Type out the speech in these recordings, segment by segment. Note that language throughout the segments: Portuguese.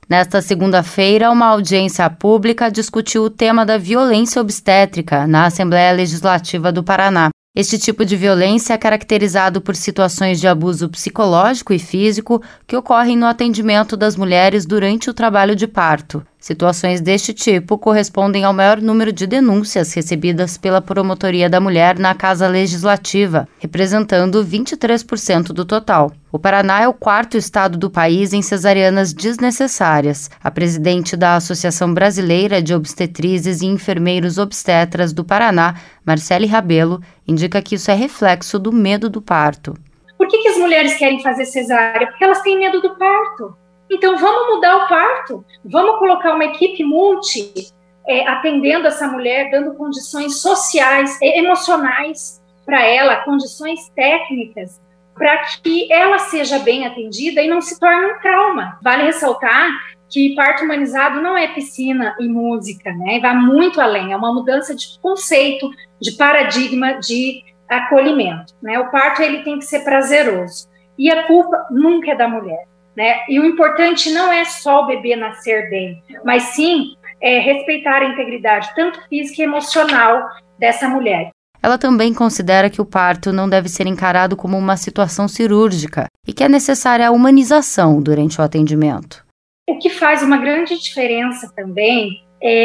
Nesta segunda-feira, uma audiência pública discutiu o tema da violência obstétrica na Assembleia Legislativa do Paraná. Este tipo de violência é caracterizado por situações de abuso psicológico e físico que ocorrem no atendimento das mulheres durante o trabalho de parto. Situações deste tipo correspondem ao maior número de denúncias recebidas pela Promotoria da Mulher na Casa Legislativa, representando 23% do total. O Paraná é o quarto estado do país em cesarianas desnecessárias. A presidente da Associação Brasileira de Obstetrizes e Enfermeiros Obstetras do Paraná, Marcele Rabelo, indica que isso é reflexo do medo do parto. Por que as mulheres querem fazer cesárea? Porque elas têm medo do parto. Então, vamos mudar o parto, vamos colocar uma equipe atendendo essa mulher, dando condições sociais, emocionais para ela, condições técnicas, para que ela seja bem atendida e não se torne um trauma. Vale ressaltar que parto humanizado não é piscina e música, né? Vai muito além, é uma mudança de conceito, de paradigma, de acolhimento, né? O parto ele tem que ser prazeroso e a culpa nunca é da mulher. Né? E o importante não é só o bebê nascer bem, mas sim respeitar a integridade, tanto física e emocional, dessa mulher. Ela também considera que o parto não deve ser encarado como uma situação cirúrgica e que é necessária a humanização durante o atendimento. O que faz uma grande diferença também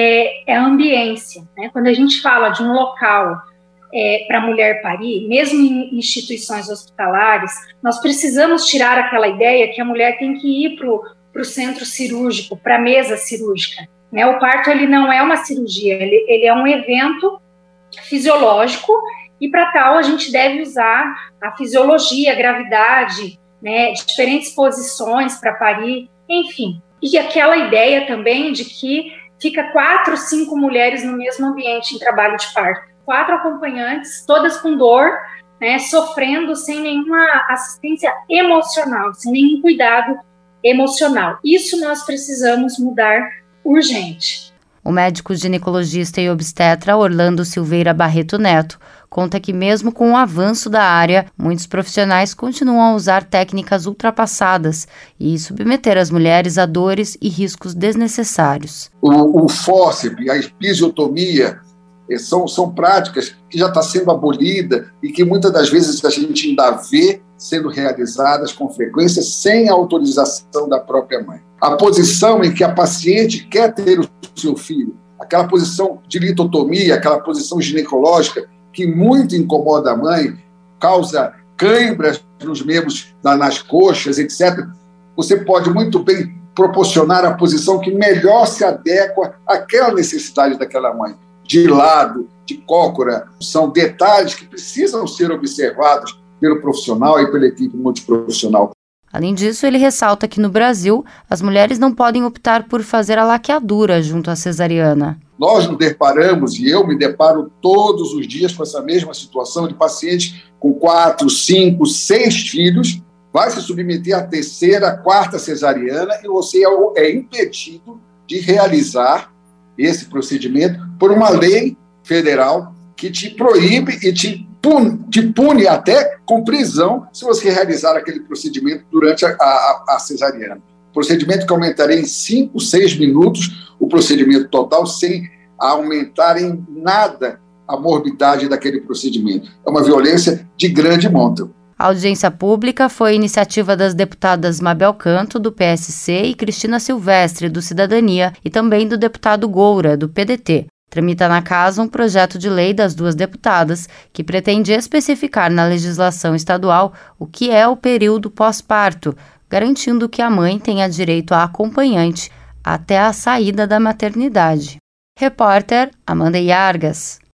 é a ambiência. Né? Quando a gente fala de um local para a mulher parir, mesmo em instituições hospitalares, nós precisamos tirar aquela ideia que a mulher tem que ir para o centro cirúrgico, para a mesa cirúrgica. Né? O parto ele não é uma cirurgia, ele é um evento fisiológico e para tal a gente deve usar a fisiologia, a gravidade, né? Diferentes posições para parir, enfim. E aquela ideia também de que fica 4, 5 mulheres no mesmo ambiente em trabalho de parto. 4 acompanhantes, todas com dor, né, sofrendo sem nenhuma assistência emocional, sem nenhum cuidado emocional. Isso nós precisamos mudar urgente. O médico ginecologista e obstetra Orlando Silveira Barreto Neto conta que mesmo com o avanço da área, muitos profissionais continuam a usar técnicas ultrapassadas e submeter as mulheres a dores e riscos desnecessários. O fórceps, a episiotomia, são práticas que já está sendo abolida e que muitas das vezes a gente ainda vê sendo realizadas com frequência sem a autorização da própria mãe. A posição em que a paciente quer ter o seu filho, aquela posição de litotomia, aquela posição ginecológica que muito incomoda a mãe, causa câimbras nos membros, nas coxas, etc. Você pode muito bem proporcionar a posição que melhor se adequa àquela necessidade daquela mãe. De lado, de cócora, são detalhes que precisam ser observados pelo profissional e pela equipe multiprofissional. Além disso, ele ressalta que no Brasil, as mulheres não podem optar por fazer a laqueadura junto à cesariana. Nós nos deparamos, e eu me deparo todos os dias com essa mesma situação de pacientes com 4, 5, 6 filhos, vai se submeter à 3ª, 4ª cesariana e você é impedido de realizar esse procedimento por uma lei federal que te proíbe e te pune até com prisão se você realizar aquele procedimento durante a cesariana. Procedimento que aumentaria em 5, 6 minutos o procedimento total sem aumentar em nada a morbidade daquele procedimento. É uma violência de grande monta. A audiência pública foi iniciativa das deputadas Mabel Canto, do PSC, e Cristina Silvestre, do Cidadania, e também do deputado Goura, do PDT. Tramita na casa um projeto de lei das 2 deputadas que pretende especificar na legislação estadual o que é o período pós-parto, garantindo que a mãe tenha direito a acompanhante até a saída da maternidade. Repórter Amanda Iargas.